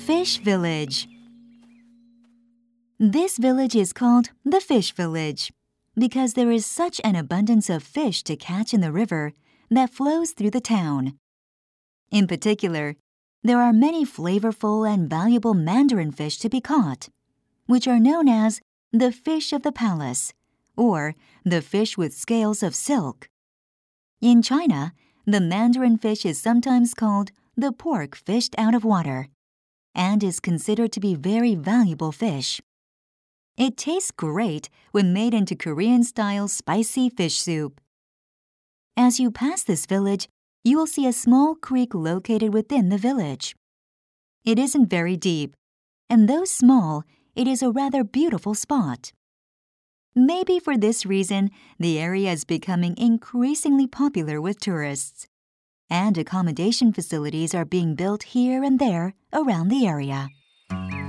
Fish Village. This village is called the Fish Village because there is such an abundance of fish to catch in the river that flows through the town. In particular, there are many flavorful and valuable mandarin fish to be caught, which are known as the fish of the palace or the fish with scales of silk. In China, the mandarin fish is sometimes called the pork fished out of water and is considered to be very valuable fish. It tastes great when made into Korean-style spicy fish soup. As you pass this village, you will see a small creek located within the village. It isn't very deep, and though small, it is a rather beautiful spot. Maybe for this reason, the area is becoming increasingly popular with tourists, and accommodation facilities are being built here and there around the area.